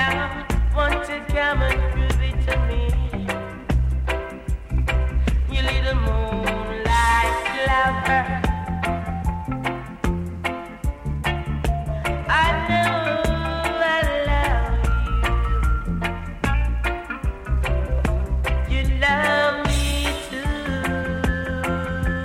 down. Won't you come and prove it to me? You little moonlight lover.